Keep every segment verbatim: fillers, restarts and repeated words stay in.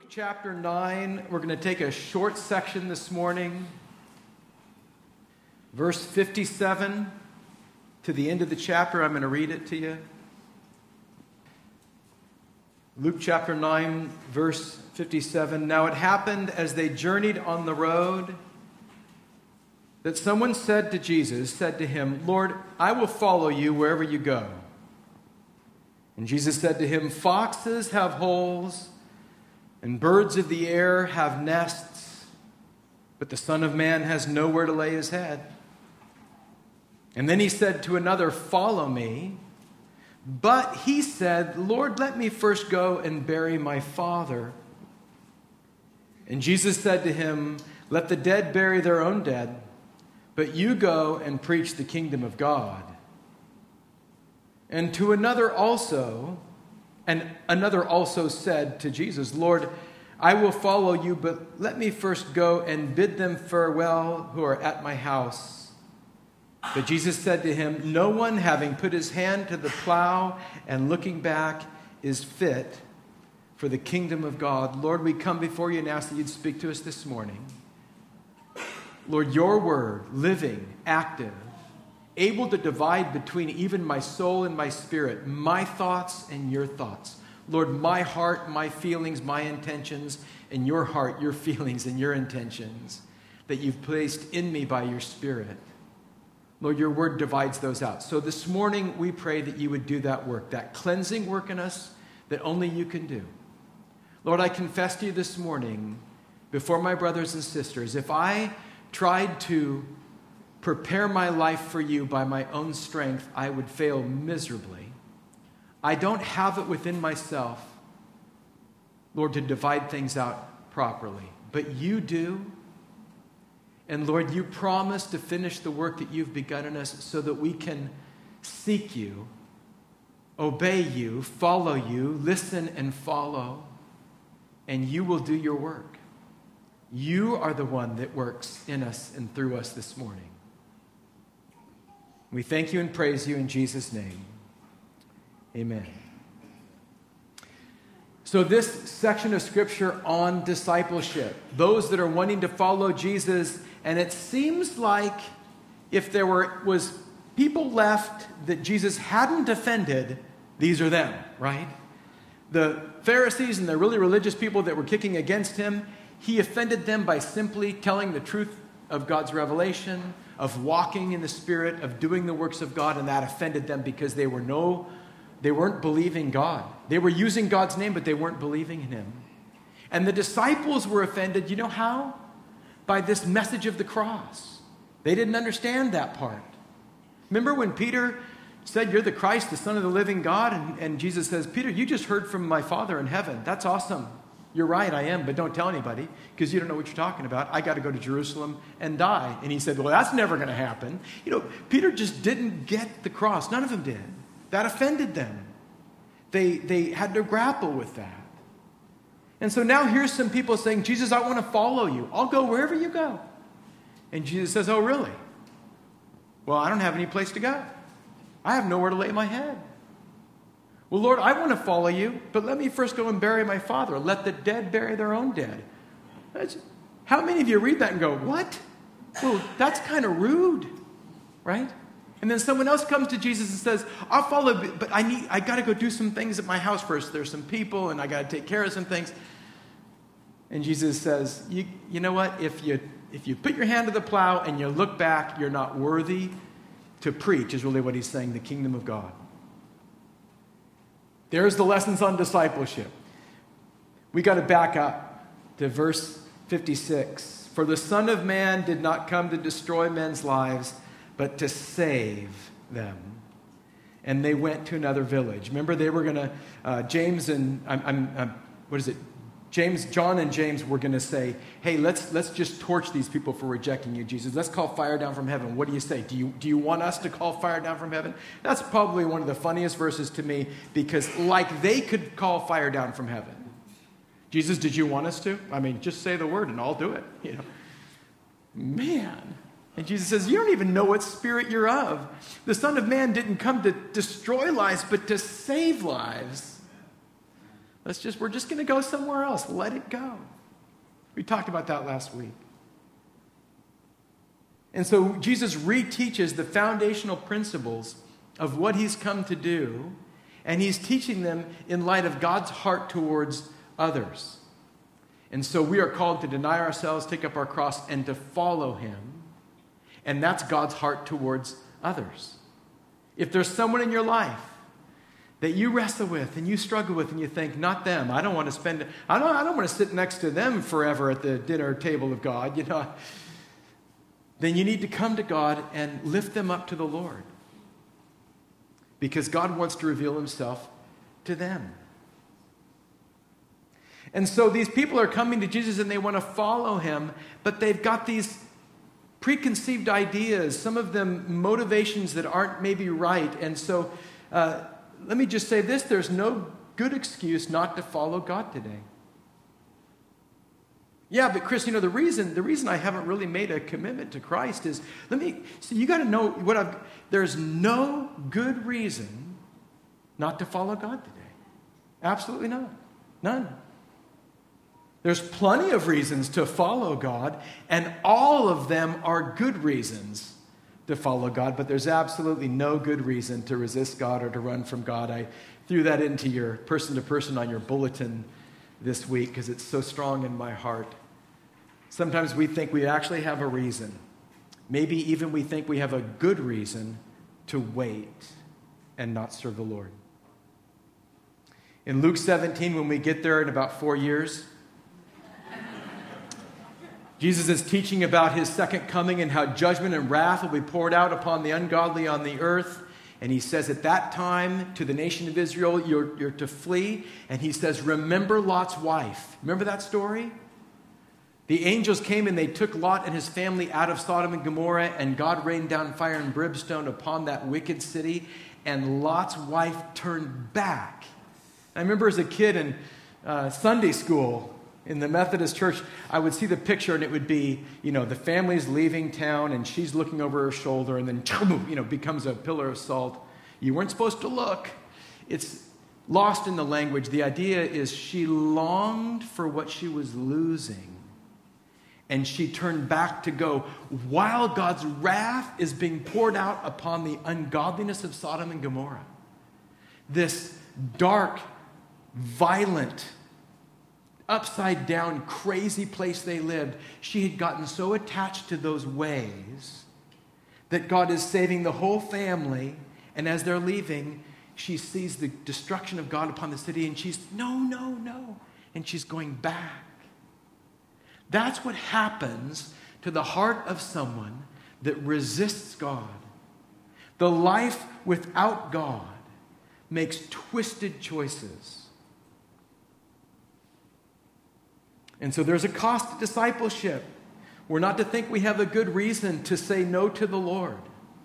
chapter nine, we're going to take a short section this morning. Verse fifty-seven to the end of the chapter. I'm going to read it to you. Luke chapter nine, verse fifty-seven. Now it happened as they journeyed on the road that someone said to Jesus, said to him, Lord, I will follow you wherever you go. And Jesus said to him, foxes have holes, and birds of the air have nests, but the Son of Man has nowhere to lay his head. And then he said to another, follow me. But he said, Lord, let me first go and bury my father. And Jesus said to him, let the dead bury their own dead, but you go and preach the kingdom of God. And to another also, and another also said to Jesus, Lord, I will follow you, but let me first go and bid them farewell who are at my house. But Jesus said to him, no one having put his hand to the plow and looking back is fit for the kingdom of God. Lord, we come before you and ask that you'd speak to us this morning. Lord, your word, living, active, able to divide between even my soul and my spirit, my thoughts and your thoughts. Lord, my heart, my feelings, my intentions, and your heart, your feelings, and your intentions that you've placed in me by your Spirit. Lord, your word divides those out. So this morning, we pray that you would do that work, that cleansing work in us that only you can do. Lord, I confess to you this morning, before my brothers and sisters, if I tried to prepare my life for you by my own strength, I would fail miserably. I don't have it within myself, Lord, to divide things out properly. But you do. And Lord, you promise to finish the work that you've begun in us so that we can seek you, obey you, follow you, listen and follow, and you will do your work. You are the one that works in us and through us this morning. We thank you and praise you in Jesus' name. Amen. So this section of scripture on discipleship, those that are wanting to follow Jesus, and it seems like if there were was people left that Jesus hadn't offended, these are them, right? The Pharisees and the really religious people that were kicking against him, he offended them by simply telling the truth of God's revelation, of walking in the Spirit, of doing the works of God, and that offended them because they were no, they weren't believing God. They were using God's name, but they weren't believing in him. And the disciples were offended, you know how? By this message of the cross. They didn't understand that part. Remember when Peter said, you're the Christ, the Son of the living God, and, and Jesus says, Peter, you just heard from my Father in heaven. That's awesome. You're right, I am, but don't tell anybody because you don't know what you're talking about. I got to go to Jerusalem and die. And he said, well, that's never going to happen. You know, Peter just didn't get the cross. None of them did. That offended them. They, they had to grapple with that. And so now here's some people saying, Jesus, I want to follow you. I'll go wherever you go. And Jesus says, oh, really? Well, I don't have any place to go. I have nowhere to lay my head. Well, Lord, I want to follow you, but let me first go and bury my father. Let the dead bury their own dead. That's, how many of you read that and go, what? Well, that's kind of rude, right? And then someone else comes to Jesus and says, I'll follow, but I need, I got to go do some things at my house first. There's some people, and I got to take care of some things. And Jesus says, you, you know what? If you, if you put your hand to the plow and you look back, you're not worthy to preach, is really what he's saying, the kingdom of God. There's the lessons on discipleship. We got to back up to verse fifty-six. For the Son of Man did not come to destroy men's lives, but to save them. And they went to another village. Remember, they were going to, uh, James and, I'm, I'm, I'm, what is it? James, John and James were going to say, hey, let's let's just torch these people for rejecting you, Jesus. Let's call fire down from heaven. What do you say? Do you, do you want us to call fire down from heaven? That's probably one of the funniest verses to me because like they could call fire down from heaven. Jesus, did you want us to? I mean, just say the word and I'll do it. You know, man. And Jesus says, you don't even know what spirit you're of. The Son of Man didn't come to destroy lives, but to save lives. Let's just, we're just going to go somewhere else. Let it go. We talked about that last week. And so Jesus reteaches the foundational principles of what he's come to do, and he's teaching them in light of God's heart towards others. And so we are called to deny ourselves, take up our cross, and to follow him. And that's God's heart towards others. If there's someone in your life that you wrestle with and you struggle with and you think, not them, I don't want to spend, I don't, I don't want to sit next to them forever at the dinner table of God, you know, then you need to come to God and lift them up to the Lord. Because God wants to reveal himself to them. And so these people are coming to Jesus and they want to follow him, but they've got these preconceived ideas, some of them motivations that aren't maybe right. And so uh, let me just say this, there's no good excuse not to follow God today. Yeah, but Chris, you know, the reason the reason I haven't really made a commitment to Christ is, let me, so you got to know what I've, there's no good reason not to follow God today. Absolutely not. None. There's plenty of reasons to follow God, and all of them are good reasons to follow God, but there's absolutely no good reason to resist God or to run from God. I threw that into your person-to-person on your bulletin this week because it's so strong in my heart. Sometimes we think we actually have a reason. Maybe even we think we have a good reason to wait and not serve the Lord. In Luke seventeen, when we get there in about four years, Jesus is teaching about his second coming and how judgment and wrath will be poured out upon the ungodly on the earth. And he says at that time to the nation of Israel, you're, you're to flee. And he says, remember Lot's wife. Remember that story? The angels came and they took Lot and his family out of Sodom and Gomorrah, and God rained down fire and brimstone upon that wicked city. And Lot's wife turned back. I remember as a kid in uh, Sunday school, in the Methodist church, I would see the picture and it would be, you know, the family's leaving town and she's looking over her shoulder and then, you know, becomes a pillar of salt. You weren't supposed to look. It's lost in the language. The idea is she longed for what she was losing and she turned back to go while God's wrath is being poured out upon the ungodliness of Sodom and Gomorrah. This dark, violent, upside down, crazy place they lived. She had gotten so attached to those ways that God is saving the whole family. And as they're leaving, she sees the destruction of God upon the city and she's, no, no, no. And she's going back. That's what happens to the heart of someone that resists God. The life without God makes twisted choices. And so there's a cost to discipleship. We're not to think we have a good reason to say no to the Lord.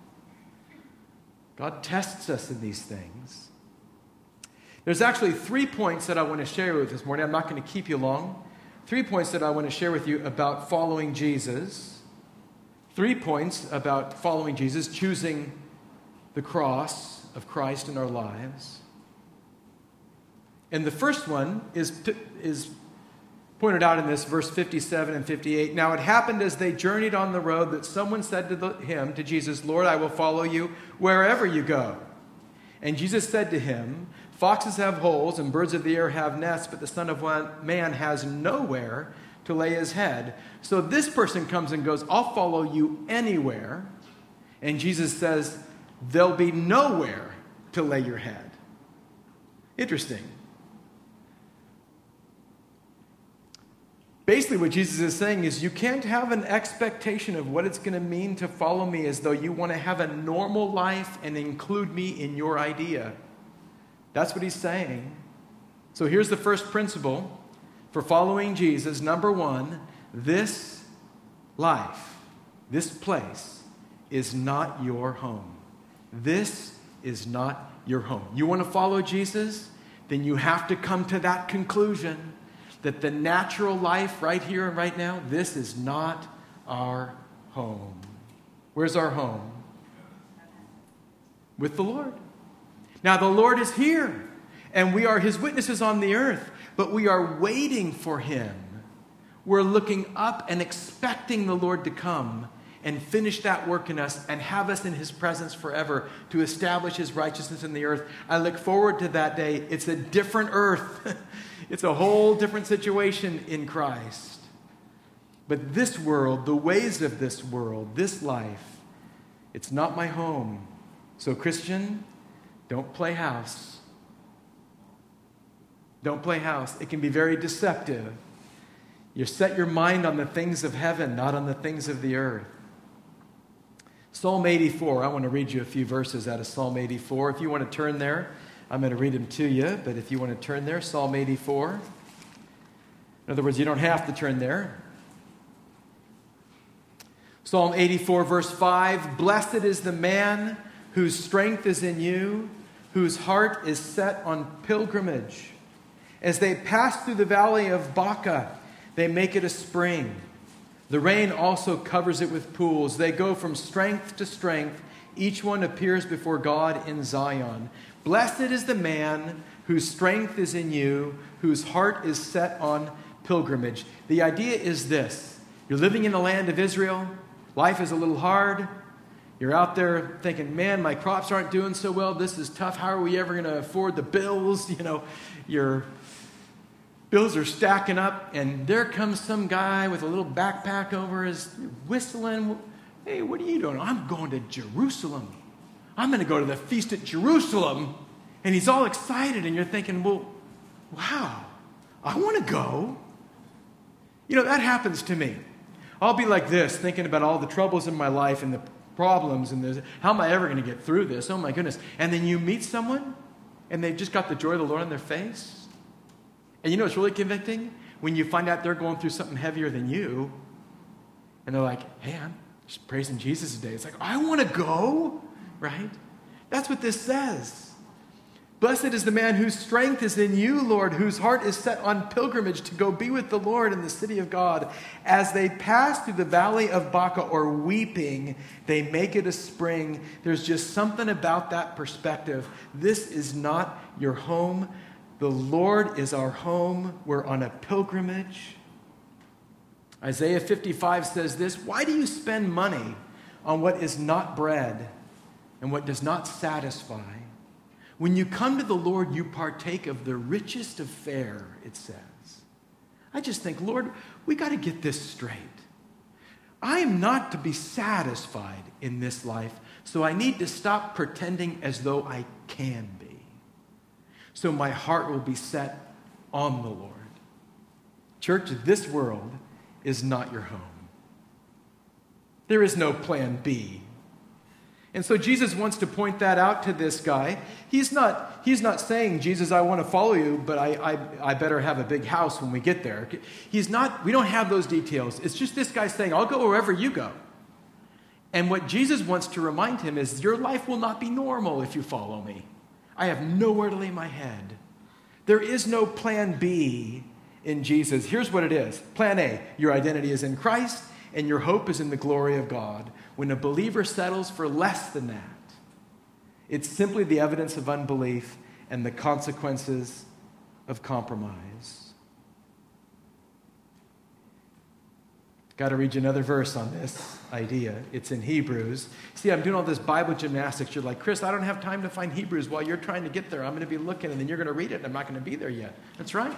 God tests us in these things. There's actually three points that I want to share with you this morning. I'm not going to keep you long. Three points that I want to share with you about following Jesus. Three points about following Jesus, choosing the cross of Christ in our lives. And the first one is is pointed out in this verse fifty-seven and fifty-eight. Now it happened as they journeyed on the road that someone said to the, him, to Jesus, Lord, I will follow you wherever you go. And Jesus said to him, foxes have holes and birds of the air have nests, but the Son of Man has nowhere to lay his head. So this person comes and goes, I'll follow you anywhere. And Jesus says, there'll be nowhere to lay your head. Interesting. Basically, what Jesus is saying is you can't have an expectation of what it's going to mean to follow me as though you want to have a normal life and include me in your idea. That's what he's saying. So here's the first principle for following Jesus. Number one, this life, this place is not your home. This is not your home. You want to follow Jesus? Then you have to come to that conclusion that the natural life right here and right now, this is not our home. Where's our home? With the Lord. Now the Lord is here. And we are his witnesses on the earth, but we are waiting for him. We're looking up and expecting the Lord to come and finish that work in us and have us in his presence forever to establish his righteousness in the earth. I look forward to that day. It's a different earth. It's a whole different situation in Christ. But this world, the ways of this world, this life, it's not my home. So Christian, don't play house. Don't play house. It can be very deceptive. You set your mind on the things of heaven, not on the things of the earth. Psalm eighty-four. I want to read you a few verses out of Psalm eighty-four. If you want to turn there, I'm going to read them to you. But if you want to turn there, Psalm eighty-four. In other words, you don't have to turn there. Psalm eighty-four, verse five. Blessed is the man whose strength is in you, whose heart is set on pilgrimage. As they pass through the valley of Baca, they make it a spring. The rain also covers it with pools. They go from strength to strength. Each one appears before God in Zion. Blessed is the man whose strength is in you, whose heart is set on pilgrimage. The idea is this. You're living in the land of Israel. Life is a little hard. You're out there thinking, man, my crops aren't doing so well. This is tough. How are we ever going to afford the bills? You know, your bills are stacking up, and there comes some guy with a little backpack over his whistling. Hey, what are you doing? I'm going to Jerusalem. I'm going to go to the feast at Jerusalem. And he's all excited, and you're thinking, well, wow, I want to go. You know, that happens to me. I'll be like this, thinking about all the troubles in my life and the problems and the, how am I ever going to get through this? Oh, my goodness. And then you meet someone, and they've just got the joy of the Lord on their face. And you know what's really convicting? When you find out they're going through something heavier than you, and they're like, hey, I'm just praising Jesus today. It's like, I want to go, right? That's what this says. Blessed is the man whose strength is in you, Lord, whose heart is set on pilgrimage to go be with the Lord in the city of God. As they pass through the valley of Baca, or weeping, they make it a spring. There's just something about that perspective. This is not your home. The Lord is our home. We're on a pilgrimage. Isaiah fifty-five says this, why do you spend money on what is not bread and what does not satisfy? When you come to the Lord, you partake of the richest of fare, it says. I just think, Lord, we got to get this straight. I am not to be satisfied in this life, so I need to stop pretending as though I can be. So my heart will be set on the Lord. Church, this world is not your home. There is no plan B. And so Jesus wants to point that out to this guy. He's not, he's not saying, Jesus, I want to follow you, but I, I, I better have a big house when we get there. He's not, we don't have those details. It's just this guy saying, I'll go wherever you go. And what Jesus wants to remind him is, your life will not be normal if you follow me. I have nowhere to lay my head. There is no plan B in Jesus. Here's what it is. Plan A, your identity is in Christ, and your hope is in the glory of God. When a believer settles for less than that, it's simply the evidence of unbelief and the consequences of compromise. Got to read you another verse on this idea. It's in Hebrews. See, I'm doing all this Bible gymnastics. You're like, Chris, I don't have time to find Hebrews while you're trying to get there. I'm going to be looking, and then you're going to read it, and I'm not going to be there yet. That's right.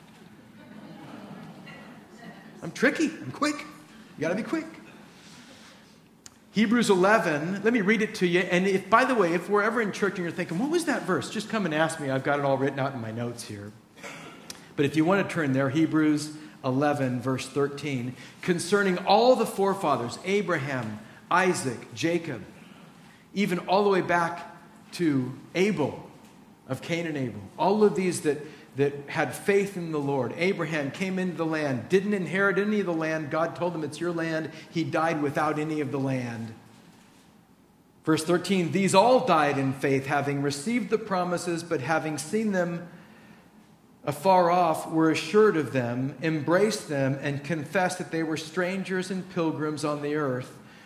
I'm tricky. I'm quick. You got to be quick. Hebrews eleven, let me read it to you. And if, by the way, if we're ever in church and you're thinking, what was that verse? Just come and ask me. I've got it all written out in my notes here. But if you want to turn there, Hebrews eleven, verse thirteen, concerning all the forefathers, Abraham, Isaac, Jacob, even all the way back to Abel, of Cain and Abel, all of these that that had faith in the Lord. Abraham came into the land, didn't inherit any of the land. God told him, it's your land. He died without any of the land. Verse thirteen, these all died in faith, having received the promises, but having seen them afar off, were assured of them, embraced them, and confessed that they were strangers and pilgrims on the earth.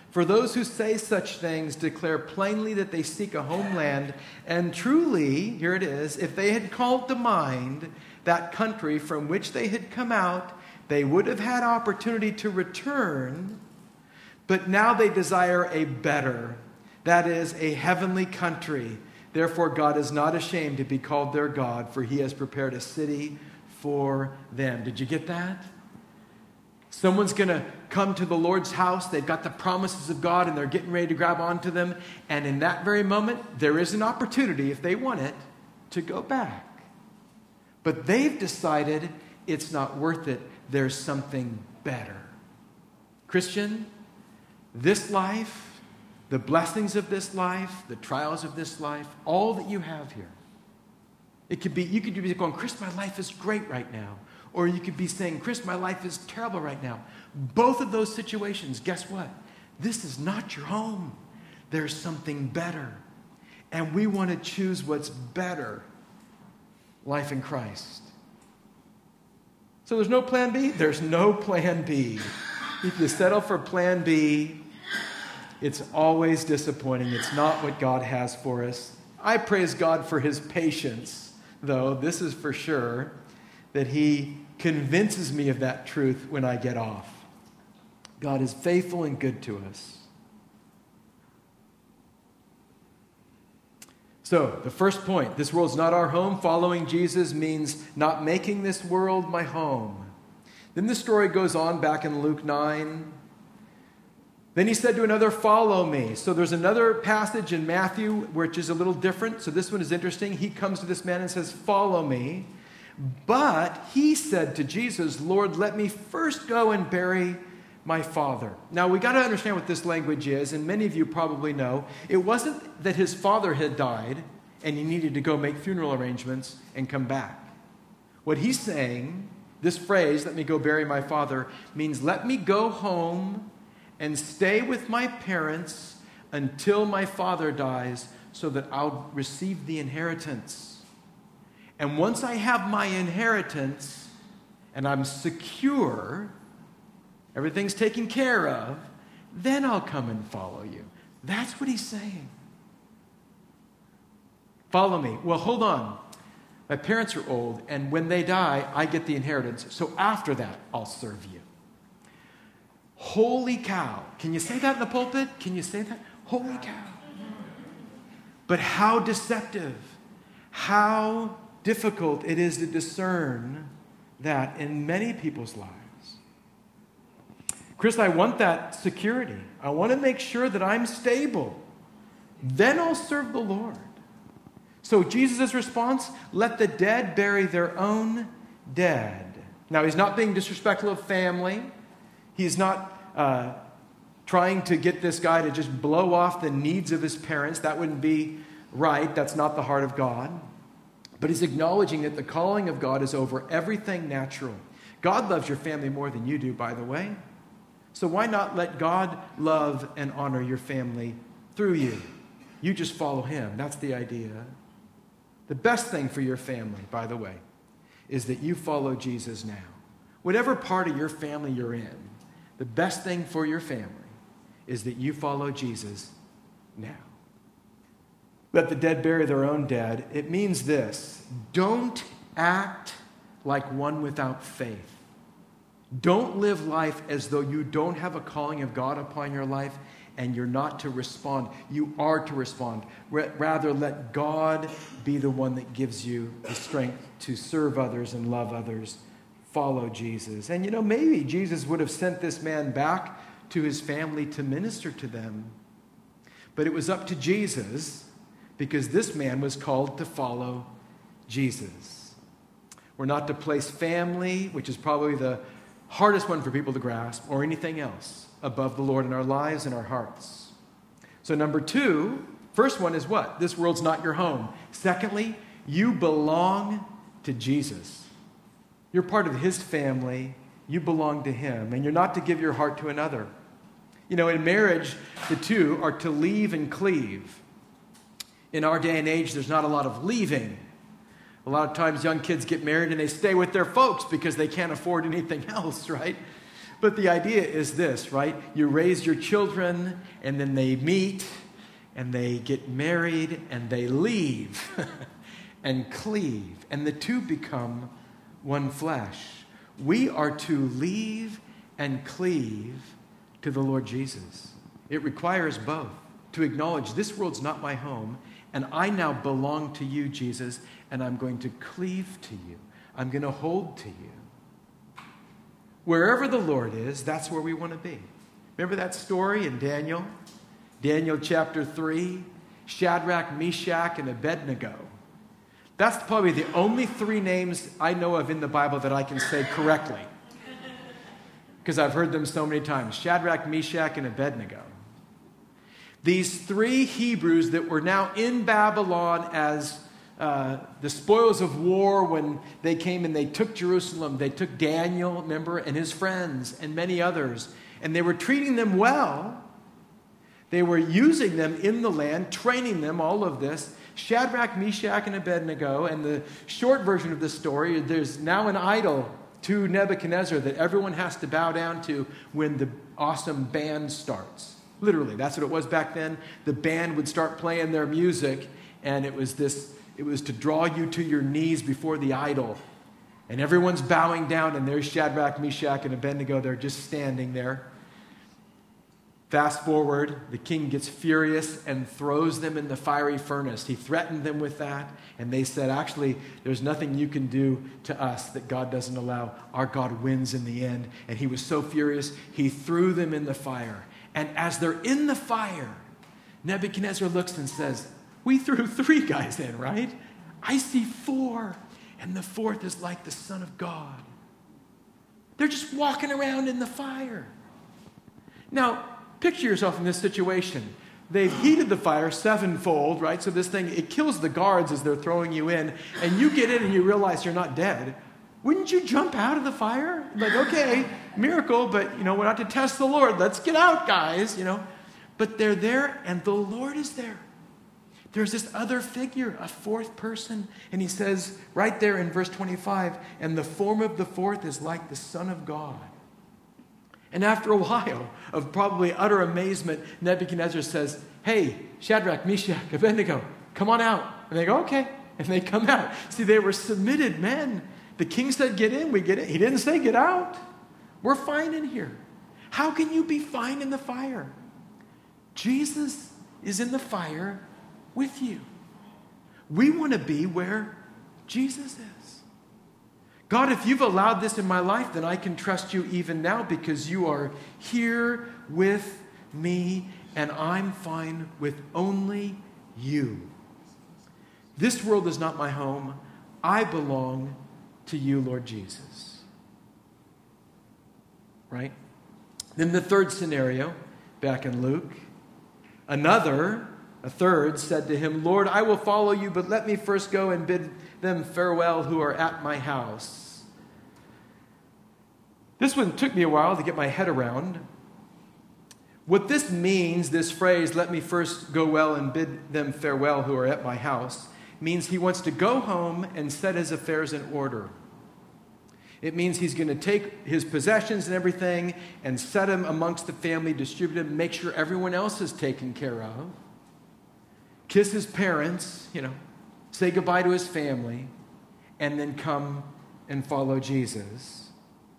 For those who say such things declare plainly that they seek a homeland, and truly, here it is, if they had called to mind that country from which they had come out, they would have had opportunity to return, but now they desire a better, that is, a heavenly country. Therefore, God is not ashamed to be called their God, for he has prepared a city for them. Did you get that? Someone's going to come to the Lord's house. They've got the promises of God, and they're getting ready to grab onto them. And in that very moment, there is an opportunity, if they want it, to go back. But they've decided it's not worth it. There's something better. Christian, this life, the blessings of this life, the trials of this life, all that you have here, it could be, you could be going, Chris, my life is great right now. Or you could be saying, Chris, my life is terrible right now. Both of those situations, guess what? This is not your home. There's something better. And we want to choose what's better. Life in Christ. So there's no plan B? There's no plan B. If you settle for plan B, it's always disappointing. It's not what God has for us. I praise God for his patience, though. This is for sure, that he convinces me of that truth when I get off. God is faithful and good to us. So, the first point, this world's not our home. Following Jesus means not making this world my home. Then the story goes on back in Luke nine. Then he said to another, follow me. So there's another passage in Matthew which is a little different. So this one is interesting. He comes to this man and says, follow me. But he said to Jesus, Lord, let me first go and bury my father. Now, we got to understand what this language is, and many of you probably know. It wasn't that his father had died and he needed to go make funeral arrangements and come back. What he's saying, this phrase, let me go bury my father, means let me go home and stay with my parents until my father dies so that I'll receive the inheritance. And once I have my inheritance and I'm secure, everything's taken care of, then I'll come and follow you. That's what he's saying. Follow me. Well, hold on. My parents are old, and when they die, I get the inheritance. So after that, I'll serve you. Holy cow. Can you say that in the pulpit? Can you say that? Holy cow. But how deceptive. How difficult it is to discern that in many people's lives. Chris, I want that security. I want to make sure that I'm stable. Then I'll serve the Lord. So Jesus' response, let the dead bury their own dead. Now, he's not being disrespectful of family. He's not uh, trying to get this guy to just blow off the needs of his parents. That wouldn't be right. That's not the heart of God. But he's acknowledging that the calling of God is over everything natural. God loves your family more than you do, by the way. So why not let God love and honor your family through you? You just follow him. That's the idea. The best thing for your family, by the way, is that you follow Jesus now. Whatever part of your family you're in, the best thing for your family is that you follow Jesus now. Let the dead bury their own dead. It means this: don't act like one without faith. Don't live life as though you don't have a calling of God upon your life and you're not to respond. You are to respond. Rather, let God be the one that gives you the strength to serve others and love others. Follow Jesus. And you know, maybe Jesus would have sent this man back to his family to minister to them. But it was up to Jesus, because this man was called to follow Jesus. We're not to place family, which is probably the hardest one for people to grasp, or anything else above the Lord in our lives and our hearts. So number two, first one is what? This world's not your home. Secondly, you belong to Jesus. You're part of his family. You belong to him, and you're not to give your heart to another. You know, in marriage, the two are to leave and cleave. In our day and age, there's not a lot of leaving. A lot of times young kids get married and they stay with their folks because they can't afford anything else, right? But the idea is this, right? You raise your children, and then they meet, and they get married, and they leave and cleave, and the two become one flesh. We are to leave and cleave to the Lord Jesus. It requires both. To acknowledge this world's not my home, and I now belong to you, Jesus, and I'm going to cleave to you. I'm going to hold to you. Wherever the Lord is, that's where we want to be. Remember that story in Daniel? Daniel chapter three, Shadrach, Meshach, and Abednego. That's probably the only three names I know of in the Bible that I can say correctly, because I've heard them so many times. Shadrach, Meshach, and Abednego. These three Hebrews that were now in Babylon as uh, the spoils of war when they came and they took Jerusalem. They took Daniel, remember, and his friends and many others. And they were treating them well. They were using them in the land, training them, all of this. Shadrach, Meshach, and Abednego. And the short version of the story, there's now an idol to Nebuchadnezzar that everyone has to bow down to when the awesome band starts. Literally, that's what it was back then. The band would start playing their music, and it was this, it was to draw you to your knees before the idol. And everyone's bowing down, and there's Shadrach, Meshach, and Abednego. They're just standing there. Fast forward, the king gets furious and throws them in the fiery furnace. He threatened them with that, and they said, actually, there's nothing you can do to us that God doesn't allow. Our God wins in the end. And he was so furious, he threw them in the fire. And as they're in the fire, Nebuchadnezzar looks and says, we threw three guys in, right? I see four, and the fourth is like the Son of God. They're just walking around in the fire. Now, picture yourself in this situation. They've heated the fire sevenfold, right? So this thing, it kills the guards as they're throwing you in, and you get in and you realize you're not dead. Wouldn't you jump out of the fire? Like, okay, miracle, but, you know, we're not to test the Lord. Let's get out, guys, you know. But they're there, and the Lord is there. There's this other figure, a fourth person, and he says right there in verse twenty-five, and the form of the fourth is like the Son of God. And after a while of probably utter amazement, Nebuchadnezzar says, hey, Shadrach, Meshach, Abednego, come on out. And they go, okay. And they come out. See, they were submitted men. The king said, get in, we get in. He didn't say, get out. We're fine in here. How can you be fine in the fire? Jesus is in the fire with you. We want to be where Jesus is. God, if you've allowed this in my life, then I can trust you even now because you are here with me and I'm fine with only you. This world is not my home. I belong to you, Lord Jesus. Right? Then the third scenario, back in Luke, another, a third, said to him, Lord, I will follow you, but let me first go and bid them farewell who are at my house. This one took me a while to get my head around. What this means, this phrase, let me first go well and bid them farewell who are at my house, means he wants to go home and set his affairs in order. It means he's going to take his possessions and everything and set them amongst the family, distribute them, make sure everyone else is taken care of. Kiss his parents, you know, say goodbye to his family, and then come and follow Jesus.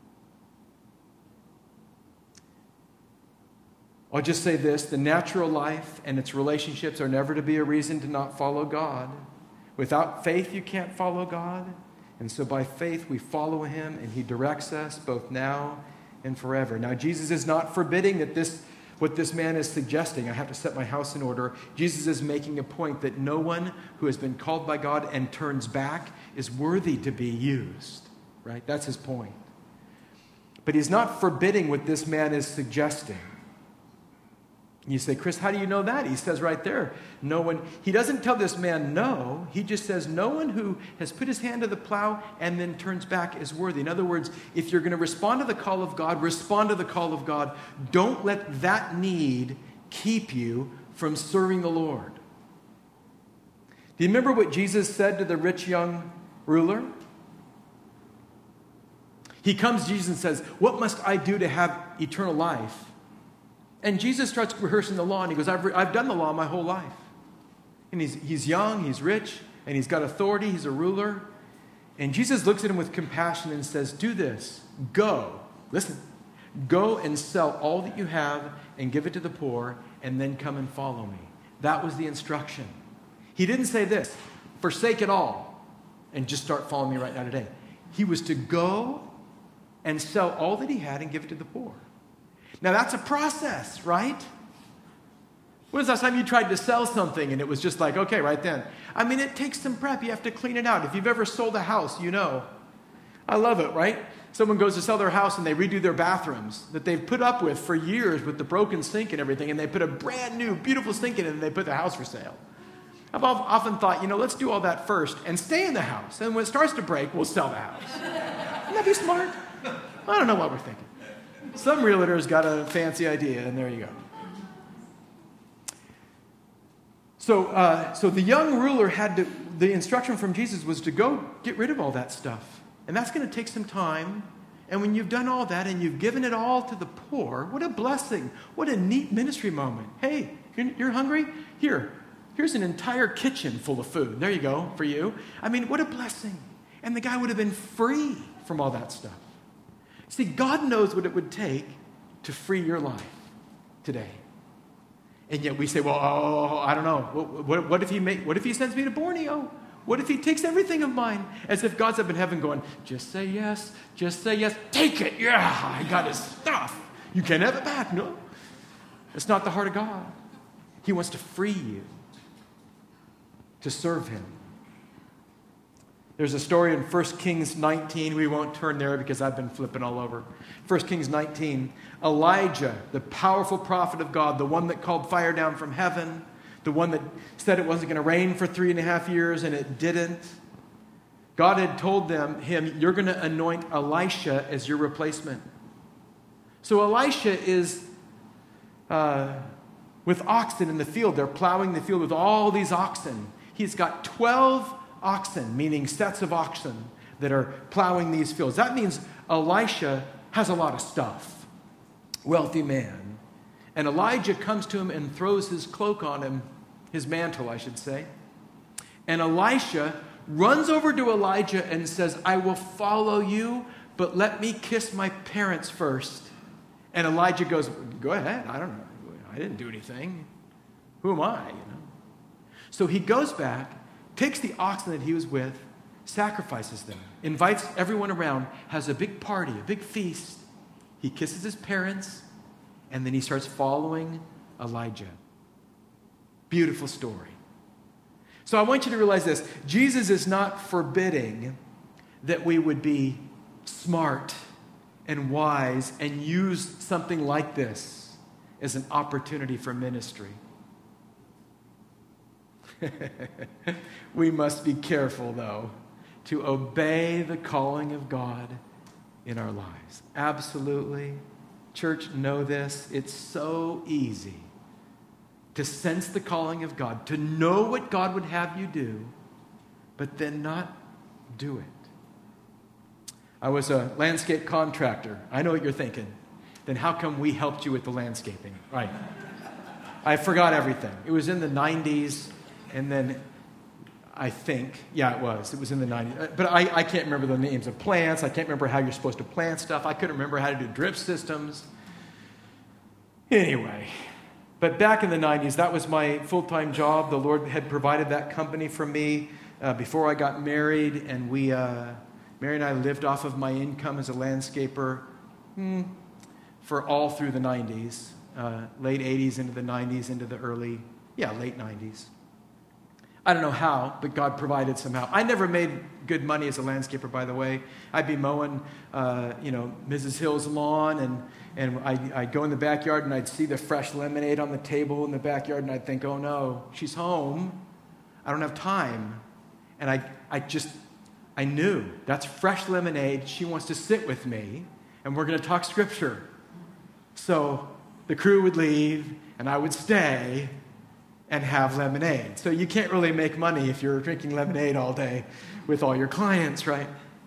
I'll just say this, the natural life and its relationships are never to be a reason to not follow God. Without faith, you can't follow God. And so by faith, we follow him, and he directs us both now and forever. Now, Jesus is not forbidding that this, what this man is suggesting, I have to set my house in order. Jesus is making a point that no one who has been called by God and turns back is worthy to be used. Right? That's his point. But he's not forbidding what this man is suggesting. You say, Chris, how do you know that? He says right there, no one, he doesn't tell this man no. He just says no one who has put his hand to the plow and then turns back is worthy. In other words, if you're going to respond to the call of God, respond to the call of God. Don't let that need keep you from serving the Lord. Do you remember what Jesus said to the rich young ruler? He He comes to Jesus and says, what must I do to have eternal life? And Jesus starts rehearsing the law, and he goes, I've, I've done the law my whole life. And he's, he's young, he's rich, and he's got authority, he's a ruler. And Jesus looks at him with compassion and says, do this, go, listen, go and sell all that you have and give it to the poor, and then come and follow me. That was the instruction. He didn't say this, forsake it all and just start following me right now today. He was to go and sell all that he had and give it to the poor. Now that's a process, right? When was the last time you tried to sell something and it was just like, okay, right then? I mean, it takes some prep. You have to clean it out. If you've ever sold a house, you know. I love it, right? Someone goes to sell their house and they redo their bathrooms that they've put up with for years with the broken sink and everything, and they put a brand new, beautiful sink in it, and they put the house for sale. I've often thought, you know, let's do all that first and stay in the house. And when it starts to break, we'll sell the house. Wouldn't that be smart? I don't know what we're thinking. Some realtor's got a fancy idea, and there you go. So, uh, so the young ruler had to, the instruction from Jesus was to go get rid of all that stuff. And that's going to take some time. And when you've done all that and you've given it all to the poor, what a blessing. What a neat ministry moment. Hey, you're, you're hungry? Here, here's an entire kitchen full of food. There you go, for you. I mean, what a blessing. And the guy would have been free from all that stuff. See, God knows what it would take to free your life today. And yet we say, well, oh, I don't know. What, what, what if he make, what if he sends me to Borneo? What if he takes everything of mine? As if God's up in heaven going, just say yes, just say yes. Take it. Yeah, I got his stuff. You can't have it back. No. It's not the heart of God. He wants to free you to serve him. There's a story in First Kings nineteen. We won't turn there because I've been flipping all over. First Kings nineteen. Elijah, the powerful prophet of God, the one that called fire down from heaven, the one that said it wasn't going to rain for three and a half years, and it didn't. God had told them, him, you're going to anoint Elisha as your replacement. So Elisha is uh, with oxen in the field. They're plowing the field with all these oxen. He's got twelve oxen, meaning sets of oxen that are plowing these fields. That means Elisha has a lot of stuff. Wealthy man. And Elijah comes to him and throws his cloak on him, his mantle, I should say. And Elisha runs over to Elijah and says, I will follow you, but let me kiss my parents first. And Elijah goes, go ahead, I don't know. I didn't do anything. Who am I, you know? So he goes back, takes the oxen that he was with, sacrifices them, invites everyone around, has a big party, a big feast. He kisses his parents, and then he starts following Elijah. Beautiful story. So I want you to realize this. Jesus is not forbidding that we would be smart and wise and use something like this as an opportunity for ministry. We must be careful, though, to obey the calling of God in our lives. Absolutely. Church, know this. It's so easy to sense the calling of God, to know what God would have you do, but then not do it. I was a landscape contractor. I know what you're thinking. Then how come we helped you with the landscaping? Right. I forgot everything. It was in the nineties, and then I think, yeah, it was. It was in the nineties. But I, I can't remember the names of plants. I can't remember how you're supposed to plant stuff. I couldn't remember how to do drip systems. Anyway, but back in the nineties, that was my full-time job. The Lord had provided that company for me uh, before I got married, and we, uh, Mary and I lived off of my income as a landscaper hmm, for all through the nineties, uh, late eighties into the nineties, into the early, yeah, late nineties. I don't know how, but God provided somehow. I never made good money as a landscaper, by the way. I'd be mowing, uh, you know, Missus Hill's lawn, and, and I'd, I'd go in the backyard, and I'd see the fresh lemonade on the table in the backyard, and I'd think, oh, no, she's home. I don't have time. And I, I just, I knew that's fresh lemonade. She wants to sit with me, and we're going to talk Scripture. So the crew would leave, and I would stay and have lemonade. So you can't really make money if you're drinking lemonade all day with all your clients, right?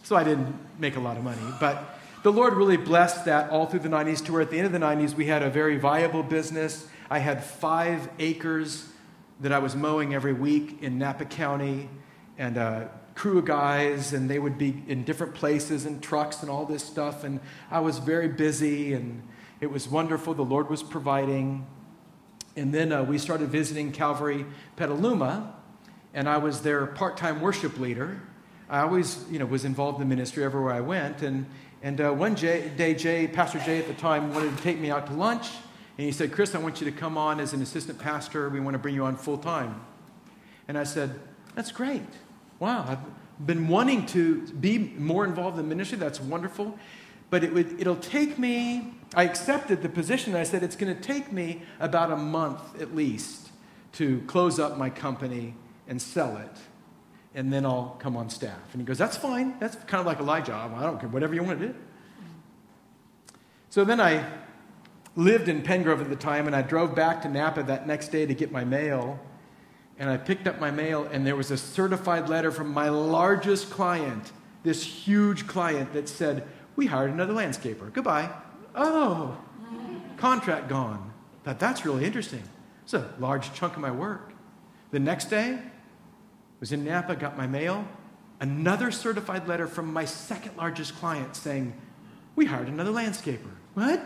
So I didn't make a lot of money. But the Lord really blessed that all through the nineties, to where at the end of the nineties, we had a very viable business. I had five acres that I was mowing every week in Napa County, and a crew of guys, and they would be in different places and trucks and all this stuff. And I was very busy, and it was wonderful. The Lord was providing. And then uh, we started visiting Calvary Petaluma, and I was their part-time worship leader. I always, you know, was involved in the ministry everywhere I went. And and uh, one Jay, day, Jay, Pastor Jay at the time, wanted to take me out to lunch. And he said, Chris, I want you to come on as an assistant pastor. We want to bring you on full time. And I said, that's great. Wow, I've been wanting to be more involved in ministry. That's wonderful. But it would, it'll take me, I accepted the position. I said, it's going to take me about a month at least to close up my company and sell it. And then I'll come on staff. And he goes, that's fine. That's kind of like a lie job. I don't care, whatever you want to do. So then I lived in Pengrove at the time, and I drove back to Napa that next day to get my mail. And I picked up my mail, and there was a certified letter from my largest client, this huge client that said, we hired another landscaper. Goodbye. Oh, contract gone. Thought, that's really interesting. It's a large chunk of my work. The next day, was in Napa, got my mail, another certified letter from my second largest client saying, we hired another landscaper. What?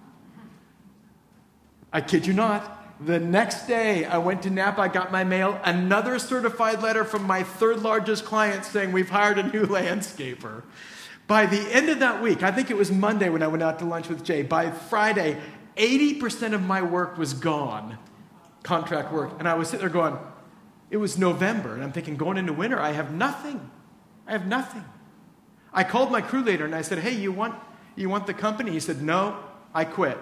I kid you not. The next day, I went to Napa, I got my mail, another certified letter from my third largest client saying, we've hired a new landscaper. By the end of that week, I think it was Monday when I went out to lunch with Jay, by Friday, eighty percent of my work was gone, contract work. And I was sitting there going, it was November, and I'm thinking, going into winter, I have nothing. I have nothing. I called my crew leader, and I said, hey, you want, you want the company? He said, no, I quit.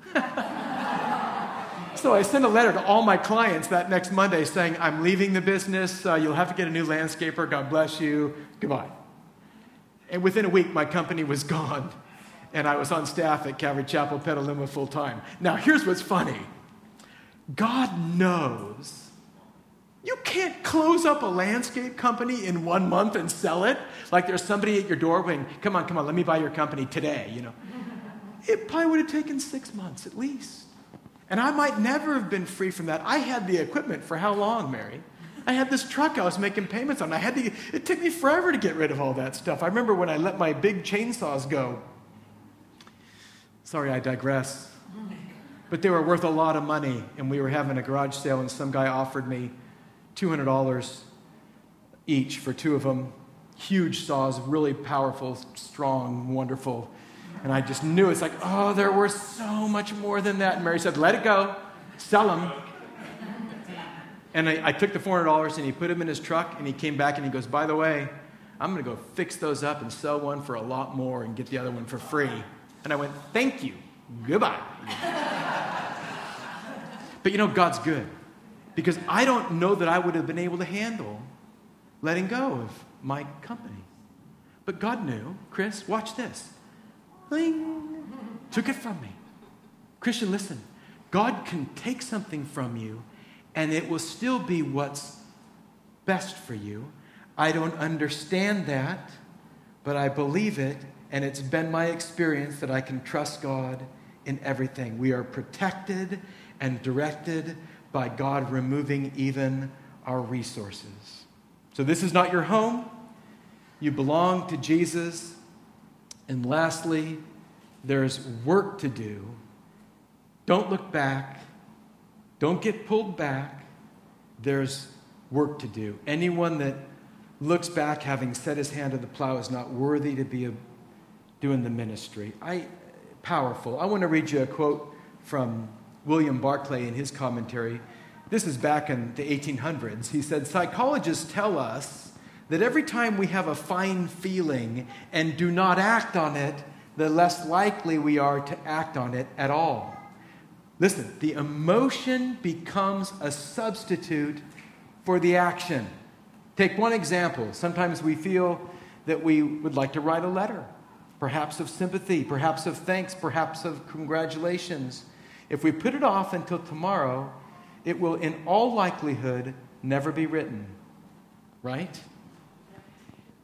So I sent a letter to all my clients that next Monday saying, I'm leaving the business. Uh, you'll have to get a new landscaper. God bless you. Goodbye. And within a week, my company was gone, and I was on staff at Calvary Chapel, Petaluma full time. Now, here's what's funny. God knows you can't close up a landscape company in one month and sell it. Like there's somebody at your door going, come on, come on, let me buy your company today, you know. It probably would have taken six months at least. And I might never have been free from that. I had the equipment for how long, Mary? I had this truck I was making payments on. I had to, it took me forever to get rid of all that stuff. I remember when I let my big chainsaws go. Sorry, I digress. But they were worth a lot of money, and we were having a garage sale, and some guy offered me two hundred dollars each for two of them. Huge saws, really powerful, strong, wonderful. And I just knew, it's like, oh, they're worth so much more than that. And Mary said, let it go. Sell them. And I, I took the four hundred dollars and he put them in his truck, and he came back and he goes, by the way, I'm going to go fix those up and sell one for a lot more and get the other one for free. And I went, thank you. Goodbye. But you know, God's good. Because I don't know that I would have been able to handle letting go of my company. But God knew. Chris, watch this. Bling. Took it from me. Christian, listen. God can take something from you, and it will still be what's best for you. I don't understand that, but I believe it, and it's been my experience that I can trust God in everything. We are protected and directed by God removing even our resources. So this is not your home. You belong to Jesus. And lastly, there's work to do. Don't look back. Don't get pulled back. There's work to do. Anyone that looks back having set his hand to the plow is not worthy to be a, doing the ministry. I, powerful. I want to read you a quote from William Barclay in his commentary. This is back in the eighteen hundreds. He said, psychologists tell us that every time we have a fine feeling and do not act on it, the less likely we are to act on it at all. Listen, the emotion becomes a substitute for the action. Take one example. Sometimes we feel that we would like to write a letter, perhaps of sympathy, perhaps of thanks, perhaps of congratulations. If we put it off until tomorrow, it will in all likelihood never be written, right?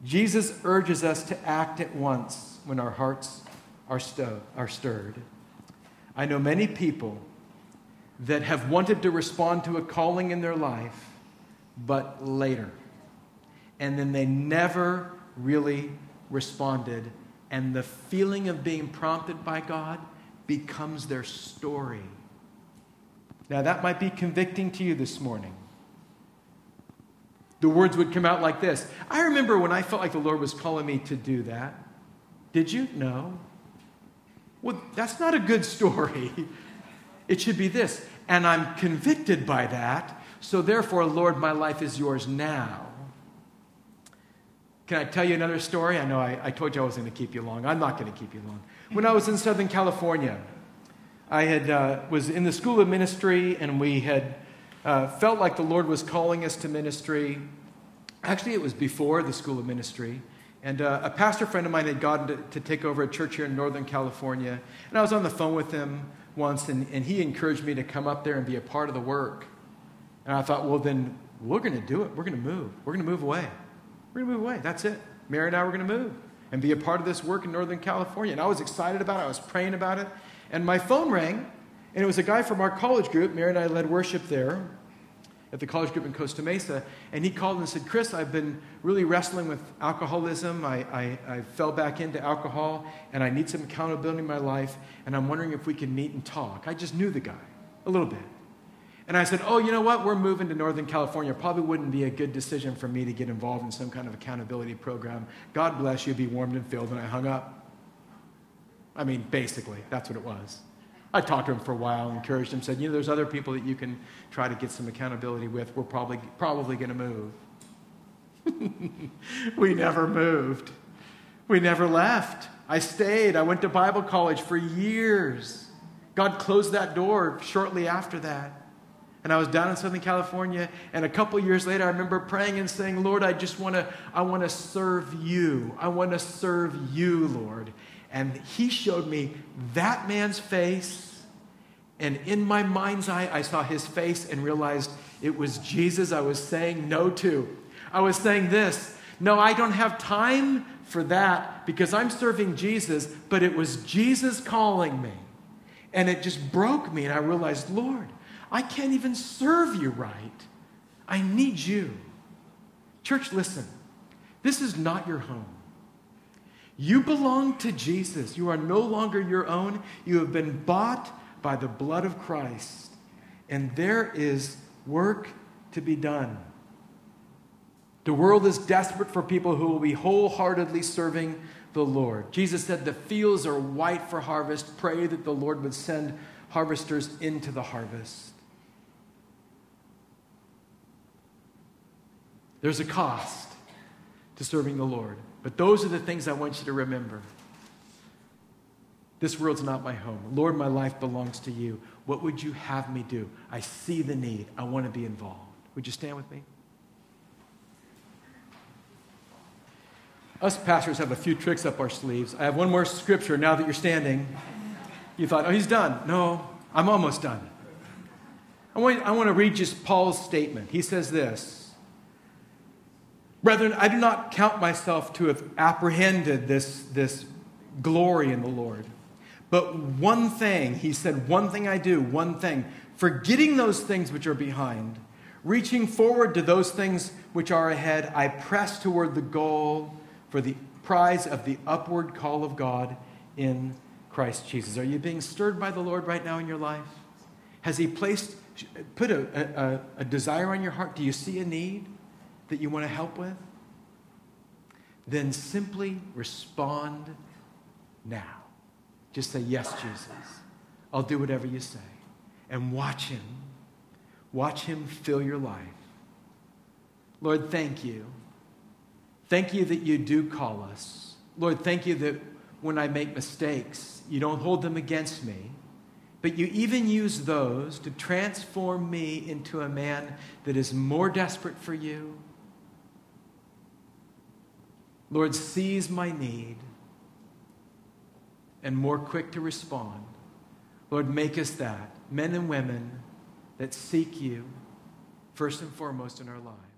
Jesus urges us to act at once when our hearts are, sto- are stirred. I know many people that have wanted to respond to a calling in their life, but later. And then they never really responded. And the feeling of being prompted by God becomes their story. Now, that might be convicting to you this morning. The words would come out like this. I remember when I felt like the Lord was calling me to do that. Did you? No. Well, that's not a good story. It should be this. And I'm convicted by that. So therefore, Lord, my life is yours now. Can I tell you another story? I know I, I told you I wasn't going to keep you long. I'm not going to keep you long. When I was in Southern California, I had uh, was in the school of ministry, and we had uh, felt like the Lord was calling us to ministry. Actually, it was before the school of ministry. And uh, a pastor friend of mine had gotten to, to take over a church here in Northern California. And I was on the phone with him once, and, and he encouraged me to come up there and be a part of the work. And I thought, well, then we're going to do it. We're going to move. We're going to move away. We're going to move away. That's it. Mary and I were going to move and be a part of this work in Northern California. And I was excited about it. I was praying about it. And my phone rang, and it was a guy from our college group. Mary and I led worship there at the college group in Costa Mesa. And he called and said, Chris, I've been really wrestling with alcoholism. I, I, I fell back into alcohol, and I need some accountability in my life. And I'm wondering if we can meet and talk. I just knew the guy a little bit. And I said, oh, you know what? We're moving to Northern California. Probably wouldn't be a good decision for me to get involved in some kind of accountability program. God bless you. Be warmed and filled. And I hung up. I mean, basically, that's what it was. I talked to him for a while, encouraged him, said, you know, there's other people that you can try to get some accountability with. We're probably, probably going to move. We never moved. We never left. I stayed. I went to Bible college for years. God closed that door shortly after that. And I was down in Southern California, and a couple years later, I remember praying and saying, Lord, I just want to, I want to serve you. I want to serve you, Lord. And he showed me that man's face, and in my mind's eye, I saw his face and realized it was Jesus I was saying no to. I was saying this, no, I don't have time for that because I'm serving Jesus, but it was Jesus calling me. And it just broke me, and I realized, Lord, I can't even serve you right. I need you. Church, listen. This is not your home. You belong to Jesus. You are no longer your own. You have been bought by the blood of Christ. And there is work to be done. The world is desperate for people who will be wholeheartedly serving the Lord. Jesus said, the fields are white for harvest. Pray that the Lord would send harvesters into the harvest. There's a cost to serving the Lord. But those are the things I want you to remember. This world's not my home. Lord, my life belongs to you. What would you have me do? I see the need. I want to be involved. Would you stand with me? Us pastors have a few tricks up our sleeves. I have one more scripture now that you're standing. You thought, oh, he's done. No, I'm almost done. I want, I want to read just Paul's statement. He says this. Brethren, I do not count myself to have apprehended this, this glory in the Lord. But one thing, he said, one thing I do, one thing, forgetting those things which are behind, reaching forward to those things which are ahead, I press toward the goal for the prize of the upward call of God in Christ Jesus. Are you being stirred by the Lord right now in your life? Has he placed, put a, a, a desire on your heart? Do you see a need that you want to help with? Then simply respond now. Just say, yes, Jesus. I'll do whatever you say. And watch him. Watch him fill your life. Lord, thank you. Thank you that you do call us. Lord, thank you that when I make mistakes, you don't hold them against me, but you even use those to transform me into a man that is more desperate for you. Lord, seize my need and more quick to respond. Lord, make us that, men and women that seek you first and foremost in our lives.